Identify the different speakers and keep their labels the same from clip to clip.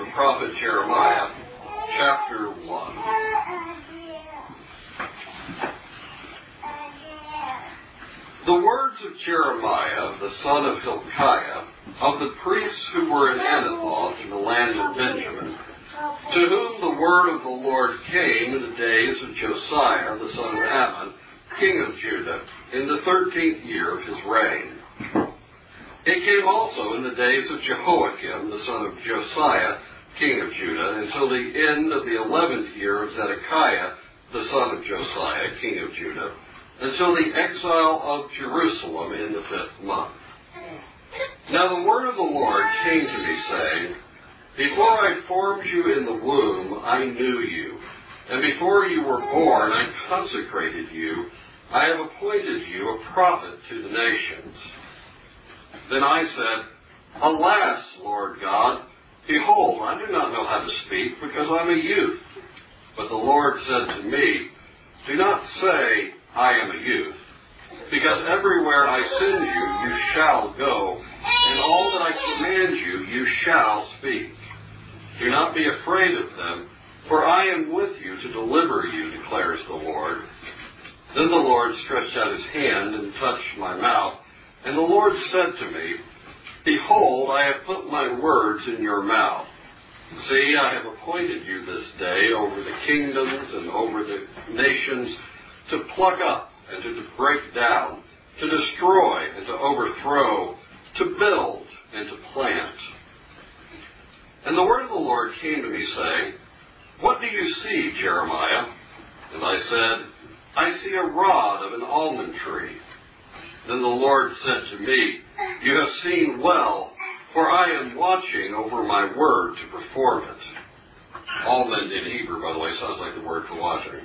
Speaker 1: prophet Jeremiah, chapter 1. The words of Jeremiah, the son of Hilkiah, of the priests who were in Anathoth in the land of Benjamin, to whom the word of the Lord came in the days of Josiah, the son of Ammon, king of Judah, in the 13th year of his reign. It came also in the days of Jehoiakim, the son of Josiah, king of Judah, until the end of the 11th year of Zedekiah, the son of Josiah, king of Judah, until the exile of Jerusalem in the 5th month. Now the word of the Lord came to me, saying, Before I formed you in the womb, I knew you, and before you were born, I consecrated you. I have appointed you a prophet to the nations. Then I said, Alas, Lord God, behold, I do not know how to speak, because I'm a youth. But the Lord said to me, Do not say, I am a youth, because everywhere I send you, you shall go, and all that I command you, you shall speak. Do not be afraid of them, for I am with you to deliver you, declares the Lord. Then the Lord stretched out his hand and touched my mouth, and the Lord said to me, Behold, I have put my words in your mouth. See, I have appointed you this day over the kingdoms and over the nations, to pluck up and to break down, to destroy and to overthrow, to build and to plant. And the word of the Lord came to me, saying, What do you see, Jeremiah? And I said, I see a rod of an almond tree. Then the Lord said to me, You have seen well, for I am watching over my word to perform it. Almond in Hebrew, by the way, sounds like the word for watching.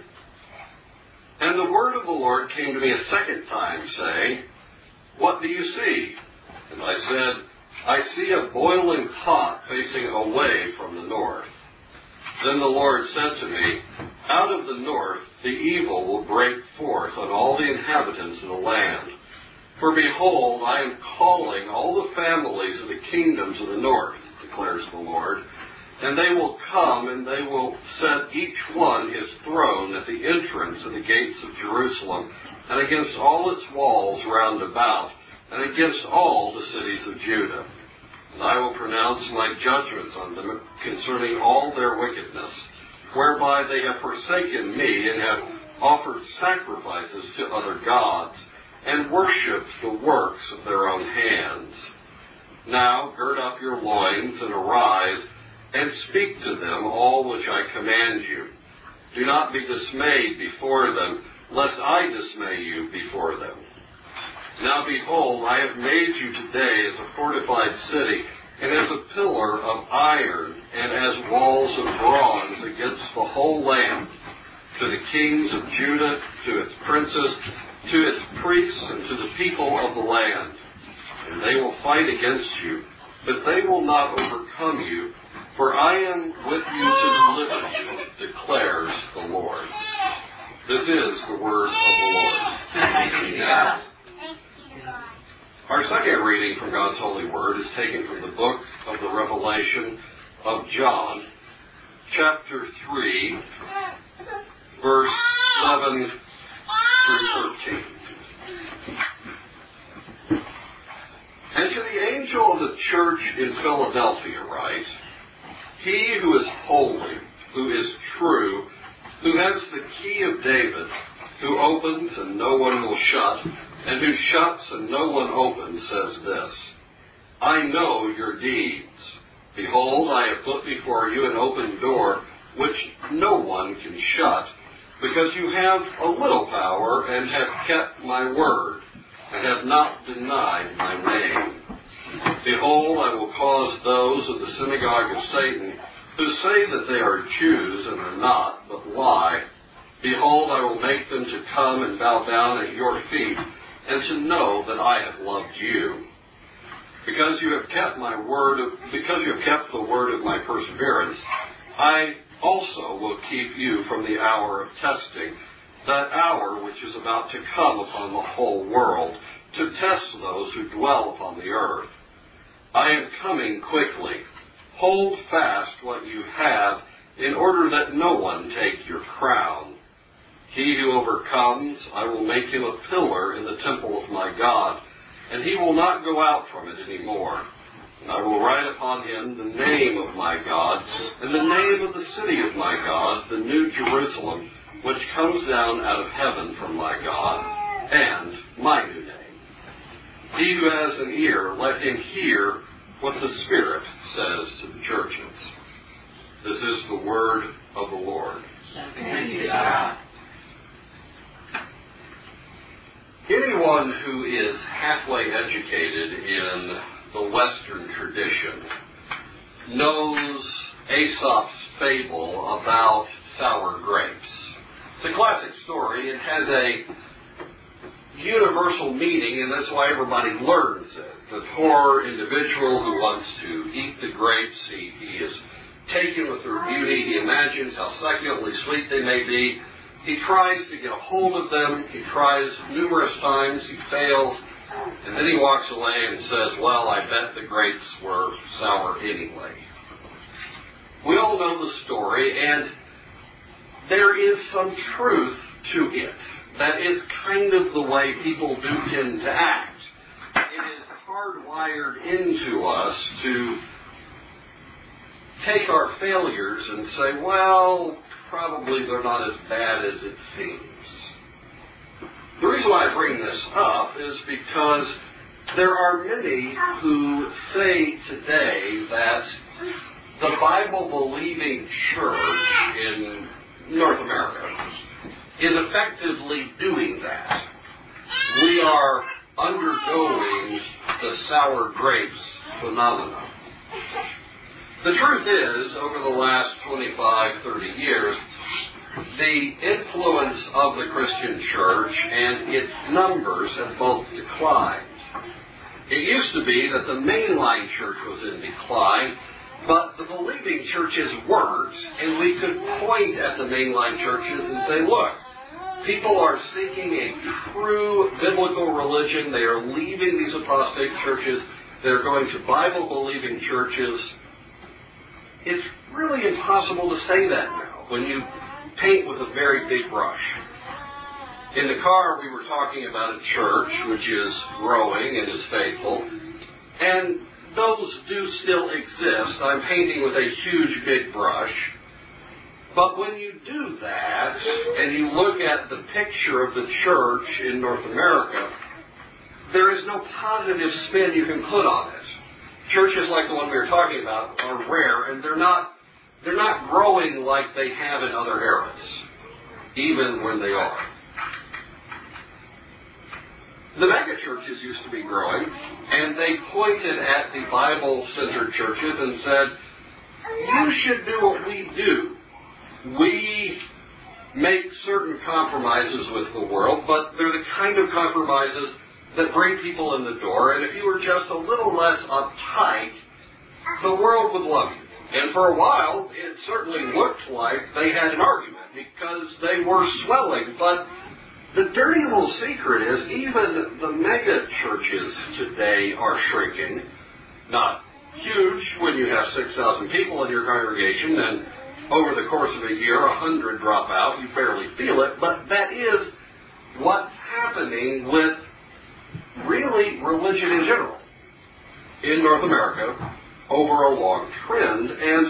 Speaker 1: And the word of the Lord came to me a second time, saying, What do you see? And I said, I see a boiling pot facing away from the north. Then the Lord said to me, Out of the north the evil will break forth on all the inhabitants of the land. For behold, I am calling all the families of the kingdoms of the north, declares the Lord, and they will come, and they will set each one his throne at the entrance of the gates of Jerusalem, and against all its walls round about, and against all the cities of Judah. And I will pronounce my judgments on them concerning all their wickedness, whereby they have forsaken me, and have offered sacrifices to other gods, and worshipped the works of their own hands. Now gird up your loins, and arise, and speak to them all which I command you. Do not be dismayed before them, lest I dismay you before them. Now behold, I have made you today as a fortified city, and as a pillar of iron, and as walls of bronze against the whole land, to the kings of Judah, to its princes, to its priests, and to the people of the land. And they will fight against you, but they will not overcome you, for I am with you to deliver you, declares the Lord. This is the word of the Lord. Now, our second reading from God's holy word is taken from the book of the Revelation of John, chapter 3, verse 7 through 13. And to the angel of the church in Philadelphia write, He who is holy, who is true, who has the key of David, who opens and no one will shut, and who shuts and no one opens, says this, I know your deeds. Behold, I have put before you an open door, which no one can shut, because you have a little power, and have kept my word, and have not denied my name. Behold, I will cause those of the synagogue of Satan, who say that they are Jews and are not, but lie. Behold, I will make them to come and bow down at your feet, and to know that I have loved you. Because you have kept my word, because you have kept the word of my perseverance, I also will keep you from the hour of testing, that hour which is about to come upon the whole world, to test those who dwell upon the earth. I am coming quickly. Hold fast what you have, in order that no one take your crown. He who overcomes, I will make him a pillar in the temple of my God, and he will not go out from it any more. I will write upon him the name of my God, and the name of the city of my God, the new Jerusalem, which comes down out of heaven from my God, and my new name. He who has an ear, let him hear what the Spirit says to the churches. This is the word of the Lord.
Speaker 2: Thanks be to God.
Speaker 1: Anyone who is halfway educated in the Western tradition knows Aesop's fable about sour grapes. It's a classic story. It has a universal meaning, and that's why everybody learns it. The poor individual who wants to eat the grapes, he is taken with their beauty. He imagines how succulently sweet they may be. He tries to get a hold of them. He tries numerous times. He fails. And then he walks away and says, well, I bet the grapes were sour anyway. We all know the story, and there is some truth to it. That is kind of the way people do tend to act. It is hardwired into us to take our failures and say, well, probably they're not as bad as it seems. The reason why I bring this up is because there are many who say today that the Bible-believing church in North America is effectively doing that. We are undergoing the sour grapes phenomenon. The truth is, over the last 25, 30 years, the influence of the Christian church and its numbers have both declined. It used to be that the mainline church was in decline, but the believing churches weren't, and we could point at the mainline churches and say, look, people are seeking a true biblical religion. They are leaving these apostate churches. They're going to Bible-believing churches. It's really impossible to say that now when you paint with a very big brush. In the car, we were talking about a church which is growing and is faithful, and those do still exist. I'm painting with a huge big brush. But when you do that, and you look at the picture of the church in North America, there is no positive spin you can put on it. Churches like the one we were talking about are rare, and they're not growing like they have in other eras, even when they are. The mega churches used to be growing, and they pointed at the Bible-centered churches and said, you should do what we do. We make certain compromises with the world, but they're the kind of compromises that bring people in the door, and if you were just a little less uptight, the world would love you. And for a while, it certainly looked like they had an argument because they were swelling. But the dirty little secret is even the mega churches today are shrinking. Not huge when you have 6,000 people in your congregation and over the course of a year 100 drop out. You barely feel it. But that is what's happening with really religion in general in North America over a long trend. And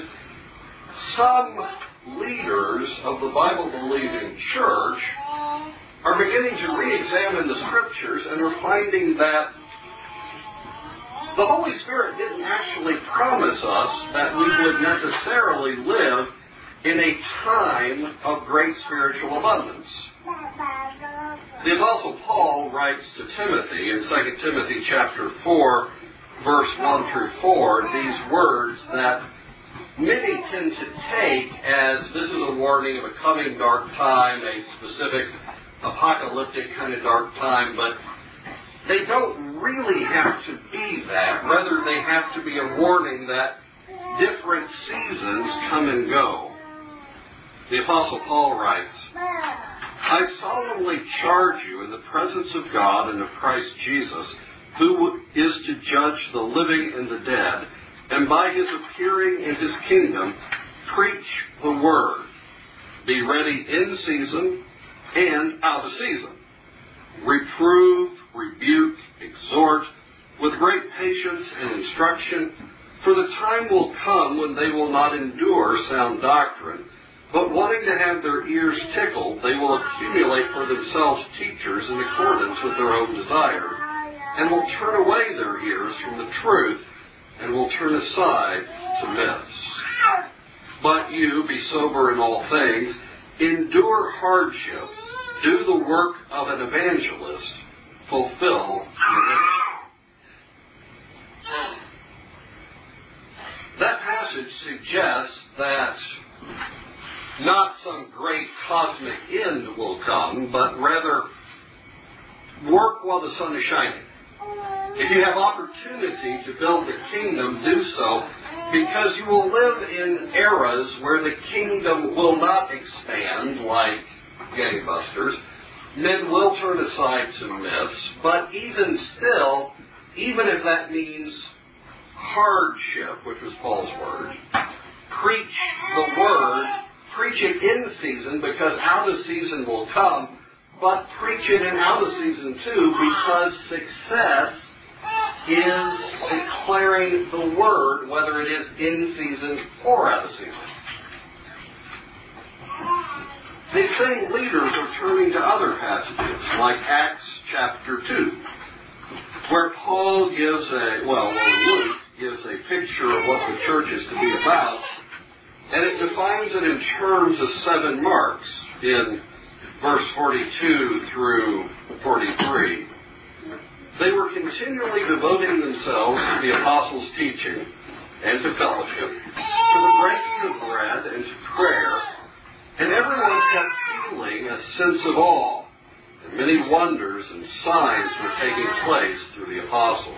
Speaker 1: some leaders of the Bible-believing church are beginning to re-examine the Scriptures and are finding that the Holy Spirit didn't actually promise us that we would necessarily live in a time of great spiritual abundance. The Apostle Paul writes to Timothy in 2 Timothy chapter 4, verse 1 through 4, these words that many tend to take as this is a warning of a coming dark time, a specific apocalyptic kind of dark time, but they don't really have to be that. Rather, they have to be a warning that different seasons come and go. The Apostle Paul writes, I solemnly charge you in the presence of God and of Christ Jesus, who is to judge the living and the dead, and by his appearing in his kingdom, preach the word. Be ready in season and out of season. Reprove, rebuke, exhort, with great patience and instruction, for the time will come when they will not endure sound doctrine, but wanting to have their ears tickled, they will accumulate for themselves teachers in accordance with their own desires, and will turn away their ears from the truth, and will turn aside to myths. But you, be sober in all things, endure hardship, do the work of an evangelist, fulfill your mission. That passage suggests that not some great cosmic end will come, but rather work while the sun is shining. If you have opportunity to build the kingdom, do so, because you will live in eras where the kingdom will not expand like gangbusters. Men will turn aside to myths, but even still, even if that means hardship, which was Paul's word, preach the word, preach it in season, because out of season will come, but preach it in out of season too, because success is declaring the word, whether it is in season or out of season. These same leaders are turning to other passages, like Acts chapter 2, where Paul gives Luke gives a picture of what the church is to be about, and it defines it in terms of 7 marks in verse 42 through 43. They were continually devoting themselves to the apostles' teaching and to fellowship, to the breaking of bread and to prayer, and everyone kept feeling a sense of awe, and many wonders and signs were taking place through the apostles.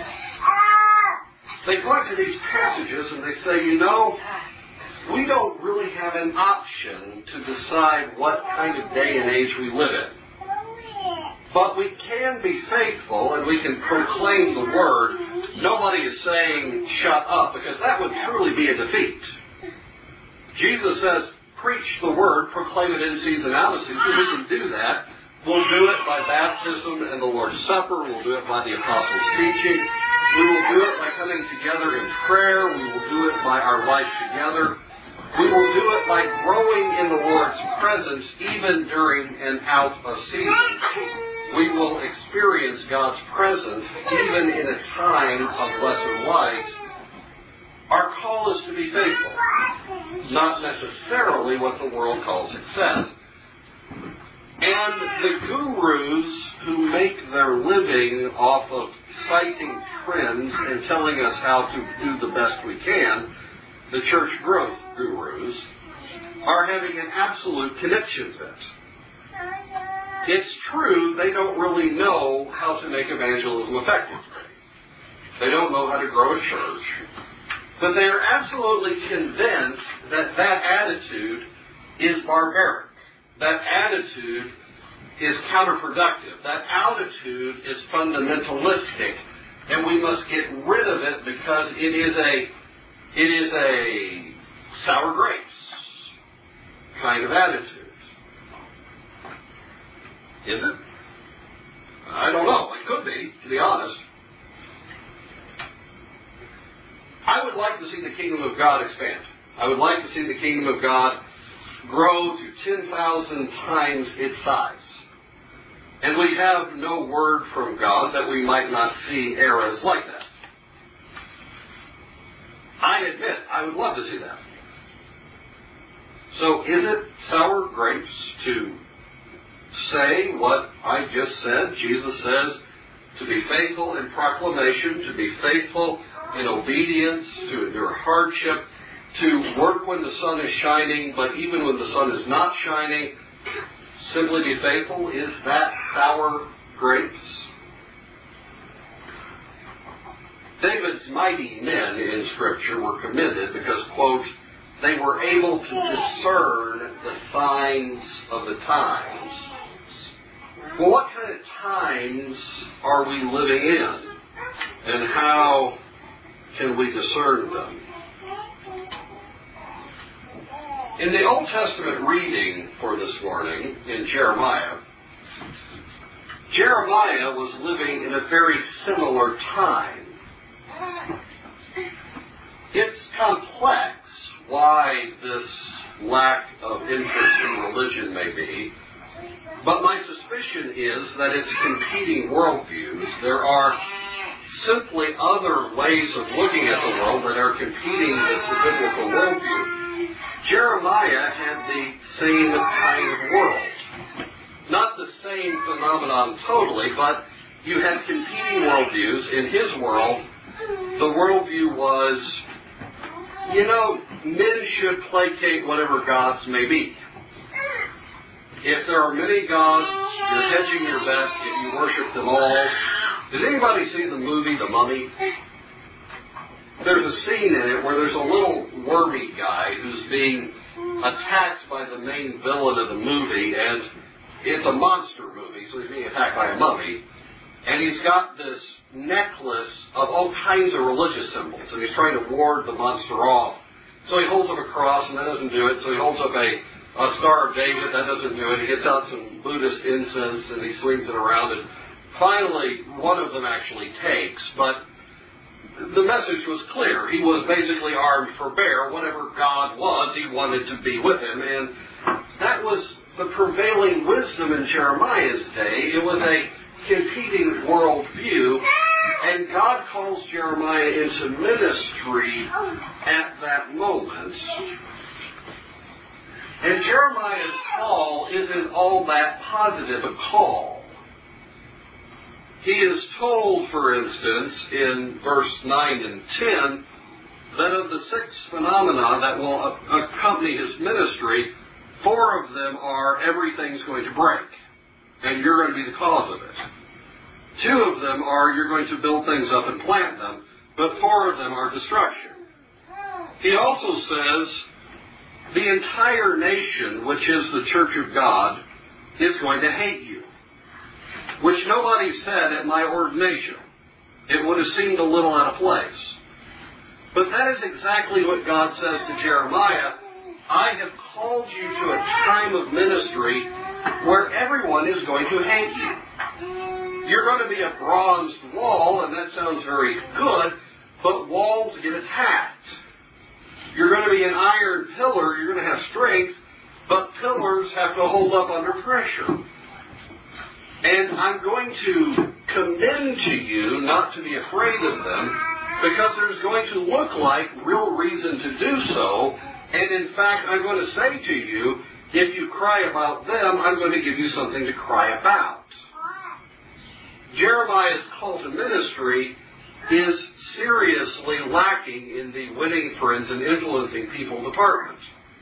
Speaker 1: They point to these passages and they say, we don't really have an option to decide what kind of day and age we live in. But we can be faithful and we can proclaim the word. Nobody is saying, shut up, because that would truly be a defeat. Jesus says, preach the word, proclaim it in season, out of season. We can do that. We'll do it by baptism and the Lord's Supper. We'll do it by the apostles' teaching. We will do it by coming together in prayer. We will do it by our life together. We will do it by growing in the Lord's presence even during and out of season. We will experience God's presence even in a time of lesser light. Our call is to be faithful, not necessarily what the world calls success. And the gurus who make their living off of citing trends and telling us how to do the best we can, the church growth gurus, are having an absolute connection fit. It's true, they don't really know how to make evangelism effective. They don't know how to grow a church. But they are absolutely convinced that that attitude is barbaric. That attitude is counterproductive. That attitude is fundamentalistic. And we must get rid of it because it is a sour grapes kind of attitude. Is it? I don't know. It could be, to be honest. I would like to see the kingdom of God expand. I would like to see the kingdom of God grow to 10,000 times its size. And we have no word from God that we might not see eras like that. I admit, I would love to see that. So is it sour grapes to say what I just said? Jesus says to be faithful in proclamation, to be faithful in obedience, to endure hardship, to work when the sun is shining, but even when the sun is not shining, simply be faithful. Is that sour grapes? David's mighty men in Scripture were commended because, quote, they were able to discern the signs of the times. Well, what kind of times are we living in? And how can we discern them? In the Old Testament reading for this morning in Jeremiah, Jeremiah was living in a very similar time. It's complex why this lack of interest in religion may be, but my suspicion is that it's competing worldviews. There are simply other ways of looking at the world that are competing with the biblical worldview. Jeremiah had the same kind of world. Not the same phenomenon totally, but you had competing worldviews. In his world, the worldview was, men should placate whatever gods may be. If there are many gods, you're hedging your bet if you worship them all. Did anybody see the movie The Mummy? There's a scene in it where there's a little wormy guy who's being attacked by the main villain of the movie, and it's a monster movie, so he's being attacked by a mummy. And he's got this necklace of all kinds of religious symbols, and he's trying to ward the monster off. So he holds up a cross, and that doesn't do it. So he holds up a Star of David, that doesn't do it. He gets out some Buddhist incense, and he swings it around. And finally, one of them actually takes, but the message was clear. He was basically armed for bear. Whatever God was, he wanted to be with him. And that was the prevailing wisdom in Jeremiah's day. It was a competing worldview. And God calls Jeremiah into ministry at that moment. And Jeremiah's call isn't all that positive a call. He is told, for instance, in verse 9 and 10, that of the 6 phenomena that will accompany his ministry, 4 of them are everything's going to break, and you're going to be the cause of it. 2 of them are you're going to build things up and plant them, but 4 of them are destruction. He also says the entire nation, which is the Church of God, is going to hate you, which nobody said at my ordination. It would have seemed a little out of place. But that is exactly what God says to Jeremiah. I have called you to a time of ministry where everyone is going to hate you. You're going to be a bronzed wall, and that sounds very good, but walls get attacked. You're going to be an iron pillar, you're going to have strength, but pillars have to hold up under pressure. And I'm going to commend to you not to be afraid of them, because there's going to look like real reason to do so. And in fact, I'm going to say to you, if you cry about them, I'm going to give you something to cry about. Jeremiah's call to ministry is seriously lacking in the winning friends and influencing people department.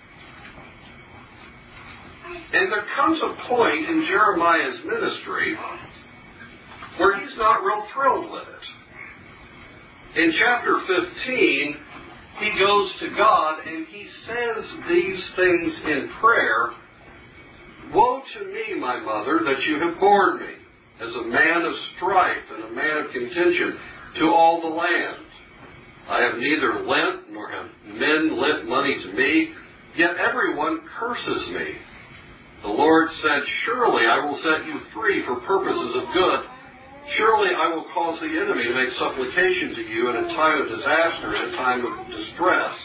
Speaker 1: And there comes a point in Jeremiah's ministry where he's not real thrilled with it. In chapter 15, he goes to God and he says these things in prayer. Woe to me, my mother, that you have borne me, as a man of strife and a man of contention, to all the land. I have neither lent nor have men lent money to me, yet everyone curses me. The Lord said, surely I will set you free for purposes of good. Surely I will cause the enemy to make supplication to you in a time of disaster, in a time of distress.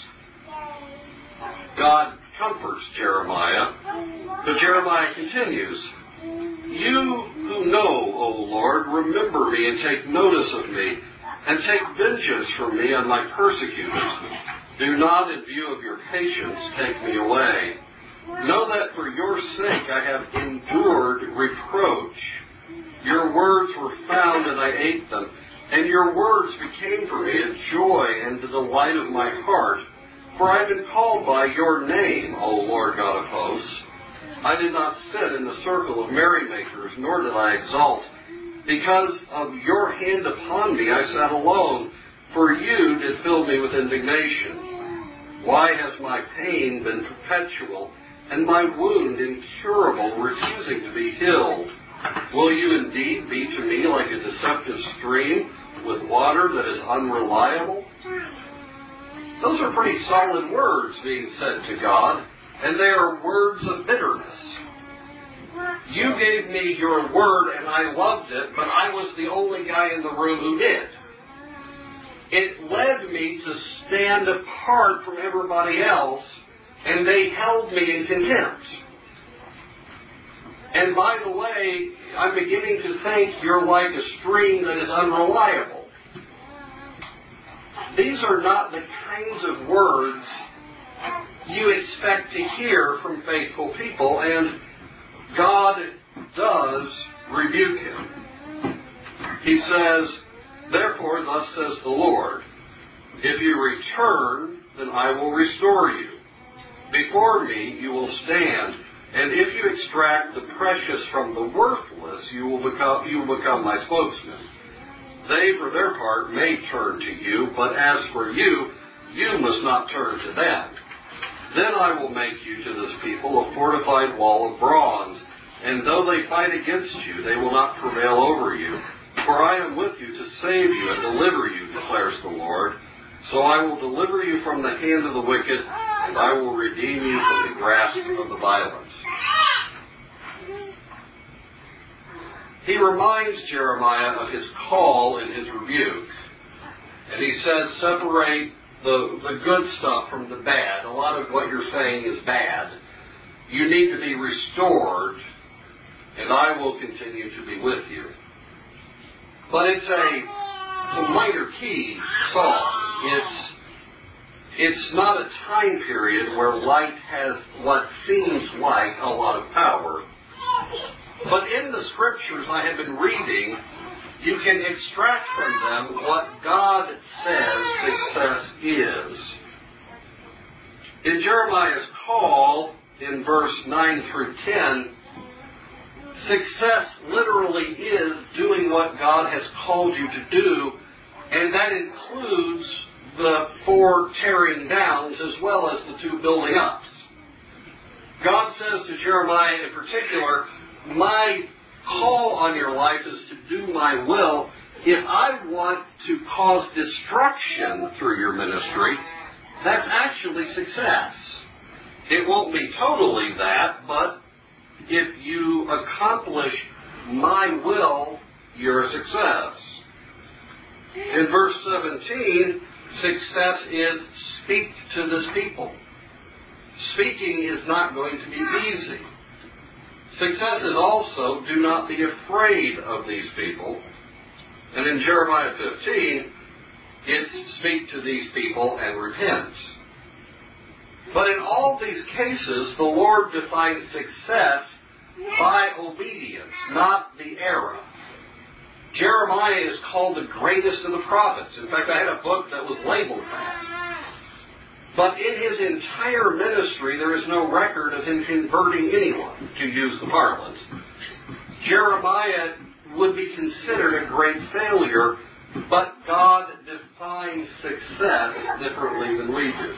Speaker 1: God comforts Jeremiah, but Jeremiah continues, you who know, O Lord, remember me and take notice of me, and take vengeance from me on my persecutors. Do not, in view of your patience, take me away. Know that for your sake I have endured reproach. Your words were found and I ate them, and your words became for me a joy and the delight of my heart. For I have been called by your name, O Lord God of hosts. I did not sit in the circle of merrymakers, nor did I exult. Because of your hand upon me I sat alone, for you did fill me with indignation. Why has my pain been perpetual, and my wound incurable, refusing to be healed? Will you indeed be to me like a deceptive stream, with water that is unreliable? Those are pretty solid words being said to God, and they are words of bitterness. You gave me your word and I loved it, but I was the only guy in the room who did. It led me to stand apart from everybody else, and they held me in contempt. And by the way, I'm beginning to think you're like a stream that is unreliable. These are not the kinds of words you expect to hear from faithful people, and God does rebuke him. He says, therefore, thus says the Lord, if you return, then I will restore you. Before me you will stand, and if you extract the precious from the worthless, you will become my spokesman. They, for their part, may turn to you, but as for you, you must not turn to them. Then I will make you to this people a fortified wall of bronze, and though they fight against you, they will not prevail over you. For I am with you to save you and deliver you, declares the Lord. So I will deliver you from the hand of the wicked, and I will redeem you from the grasp of the violent. He reminds Jeremiah of his call and his rebuke. And he says, separate the good stuff from the bad. A lot of what you're saying is bad. You need to be restored, and I will continue to be with you. But it's a minor key song. It's not a time period where light has what seems like a lot of power. But in the scriptures I have been reading, you can extract from them what God says success is. In Jeremiah's call, in verse 9 through 10, success literally is doing what God has called you to do, and that includes the 4 tearing downs as well as the 2 building ups. God says to Jeremiah in particular, my call on your life is to do my will. If I want to cause destruction through your ministry, that's actually success. It won't be totally that, but if you accomplish my will, you're a success. In verse 17, success is speak to this people. Speaking is not going to be easy. Success is also do not be afraid of these people. And in Jeremiah 15, it's speak to these people and repent. But in all these cases, the Lord defines success by obedience, not the era. Jeremiah is called the greatest of the prophets. In fact, I had a book that was labeled that. But in his entire ministry, there is no record of him converting anyone, to use the parlance. Jeremiah would be considered a great failure, but God defines success differently than we do.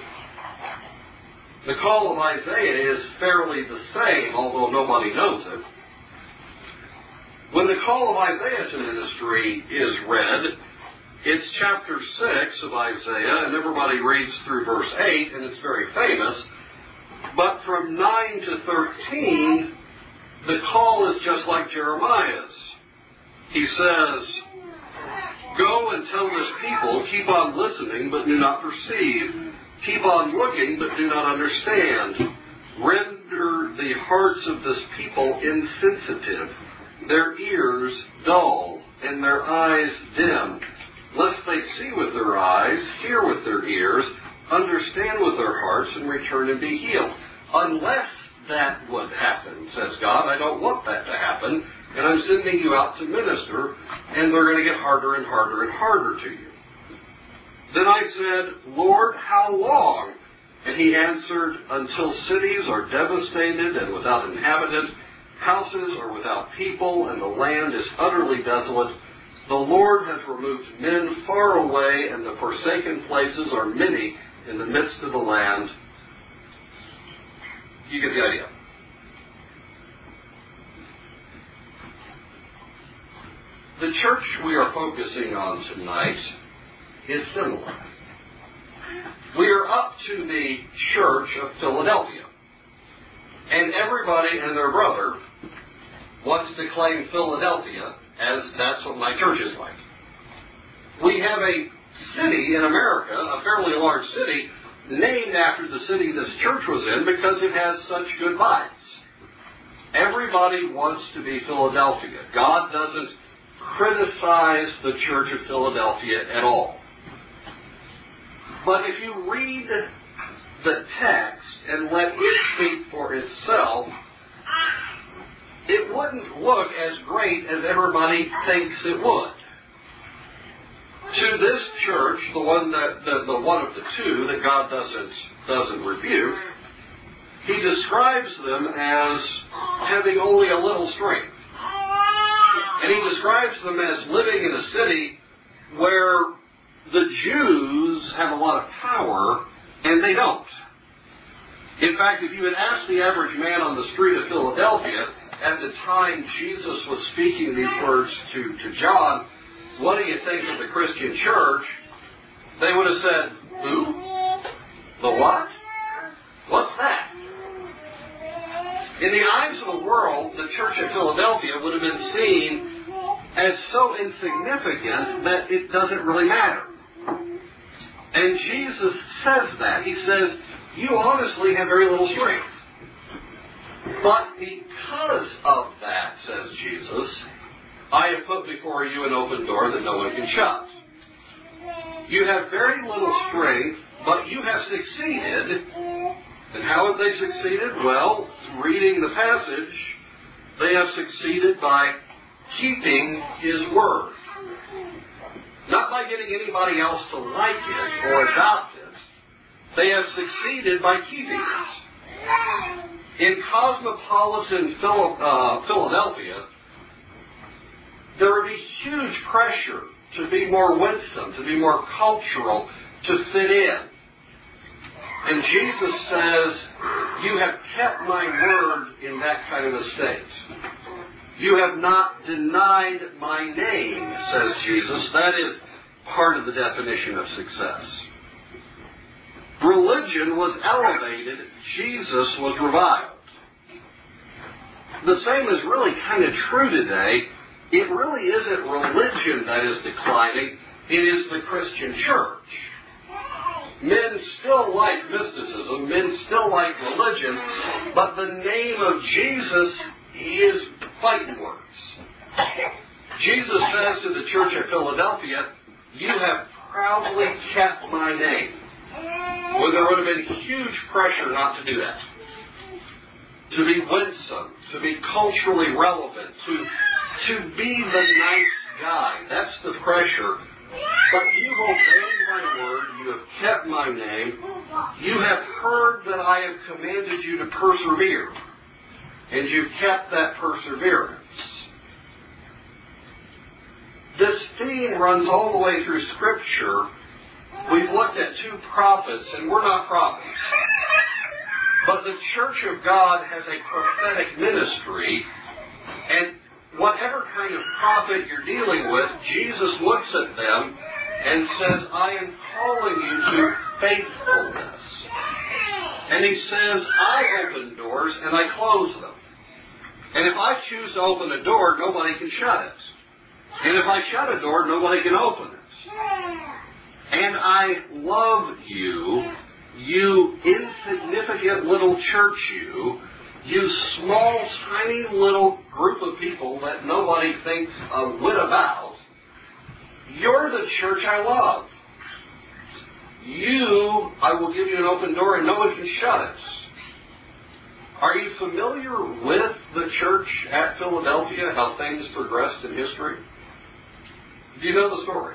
Speaker 1: The call of Isaiah is fairly the same, although nobody knows it. When the call of Isaiah to ministry is read, it's chapter 6 of Isaiah, and everybody reads through verse 8, and it's very famous. But from 9 to 13, the call is just like Jeremiah's. He says, go and tell this people, keep on listening, but do not perceive. Keep on looking, but do not understand. Render the hearts of this people insensitive, their ears dull, and their eyes dim, lest they see with their eyes, hear with their ears, understand with their hearts, and return and be healed. Unless that would happen, says God, I don't want that to happen, and I'm sending you out to minister, and they're going to get harder and harder and harder to you. Then I said, Lord, how long? And he answered, until cities are devastated and without inhabitants, houses are without people, and the land is utterly desolate. The Lord has removed men far away, and the forsaken places are many in the midst of the land. You get the idea. The church we are focusing on tonight is similar. We are up to the Church of Philadelphia. And everybody and their brother wants to claim Philadelphia as that's what my church is like. We have a city in America, a fairly large city, named after the city this church was in because it has such good vibes. Everybody wants to be Philadelphia. God doesn't criticize the Church of Philadelphia at all. But if you read the text and let it speak for itself, it wouldn't look as great as everybody thinks it would. To this church, the one of the two that God doesn't rebuke, he describes them as having only a little strength. And he describes them as living in a city where the Jews have a lot of power and they don't. In fact, if you had asked the average man on the street of Philadelphia at the time Jesus was speaking these words to John, what do you think of the Christian church? They would have said, who? The what? What's that? In the eyes of the world, the Church of Philadelphia would have been seen as so insignificant that it doesn't really matter. And Jesus says that. He says, you honestly have very little strength. But because of that, says Jesus, I have put before you an open door that no one can shut. You have very little strength, but you have succeeded. And how have they succeeded? Well, reading the passage, they have succeeded by keeping His word. Not by getting anybody else to like it or adopt it. They have succeeded by keeping it. In cosmopolitan Philadelphia, there would be huge pressure to be more winsome, to be more cultural, to fit in. And Jesus says, you have kept my word in that kind of a state. You have not denied my name, says Jesus. That is part of the definition of success. Religion was elevated. Jesus was reviled. The same is really kind of true today. It really isn't religion that is declining. It is the Christian church. Men still like mysticism. Men still like religion. But the name of Jesus is fighting words. Jesus says to the church at Philadelphia, you have proudly kept my name. Well, there would have been huge pressure not to do that. To be winsome, to be culturally relevant, to be the nice guy. That's the pressure. But you've obeyed my word, you have kept my name, you have heard that I have commanded you to persevere, and you've kept that perseverance. This theme runs all the way through Scripture. We've looked at two prophets, and we're not prophets. But the Church of God has a prophetic ministry, and whatever kind of prophet you're dealing with, Jesus looks at them and says, I am calling you to faithfulness. And He says, I open doors and I close them. And if I choose to open a door, nobody can shut it. And if I shut a door, nobody can open it. And I love you, you insignificant little church, you small, tiny little group of people that nobody thinks a whit about. You're the church I love. I will give you an open door and no one can shut it. Are you familiar with the church at Philadelphia, how things progressed in history? Do you know the story?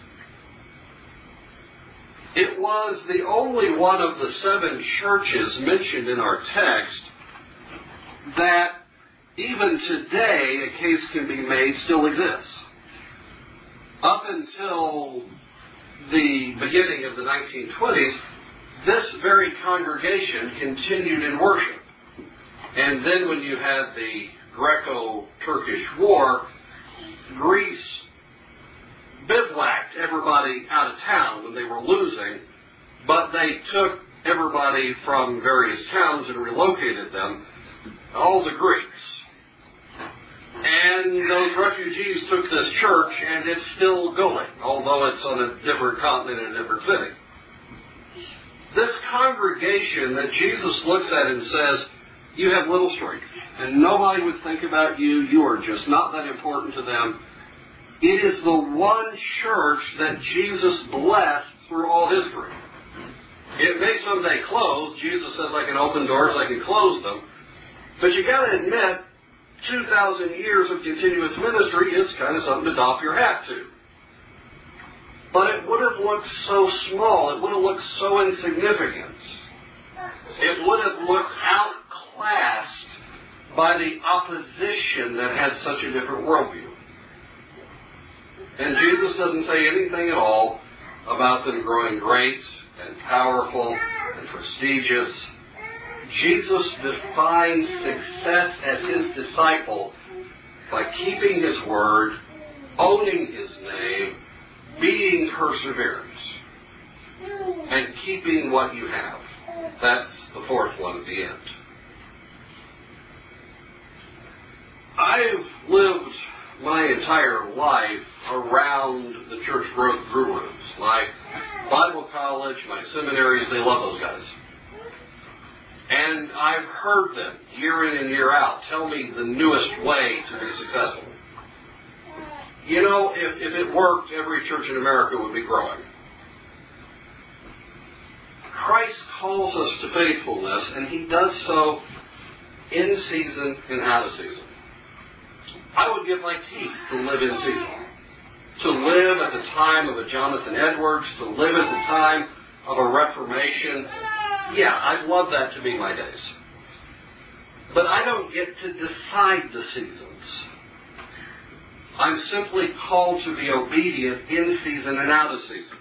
Speaker 1: It was the only one of the 7 churches mentioned in our text that even today a case can be made still exists. Up until the beginning of the 1920s, this very congregation continued in worship. And then when you had the Greco-Turkish War, Greece bivouacked everybody out of town when they were losing, but they took everybody from various towns and relocated them, all the Greeks. And those refugees took this church, and it's still going, although it's on a different continent in a different city. This congregation that Jesus looks at and says, you have little strength, and nobody would think about you, you are just not that important to them. It is the one church that Jesus blessed through all history. It may someday close. Jesus says, I can open doors, I can close them. But you got to admit, 2,000 years of continuous ministry is kind of something to doff your hat to. But it would have looked so small, it would have looked so insignificant. It would have looked outclassed by the opposition that had such a different worldview. And Jesus doesn't say anything at all about them growing great and powerful and prestigious. Jesus defines success as his disciple by keeping his word, owning his name, being perseverance, and keeping what you have. That's the fourth one at the end. I've lived my entire life around the church growth gurus. My Bible college, my seminaries, they love those guys. And I've heard them year in and year out tell me the newest way to be successful. You know, if it worked, every church in America would be growing. Christ calls us to faithfulness, and he does so in season and out of season. I would give my teeth to live in season. To live at the time of a Jonathan Edwards, to live at the time of a Reformation. Yeah, I'd love that to be my days. But I don't get to decide the seasons. I'm simply called to be obedient in season and out of season.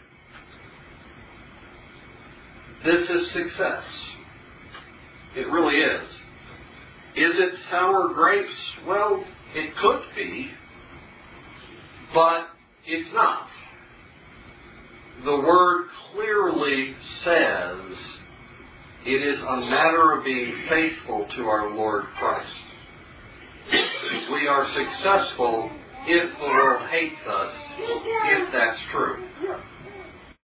Speaker 1: This is success. It really is. Is it sour grapes? Well, it could be, but it's not. The Word clearly says it is a matter of being faithful to our Lord Christ. We are successful if the world hates us, if that's true.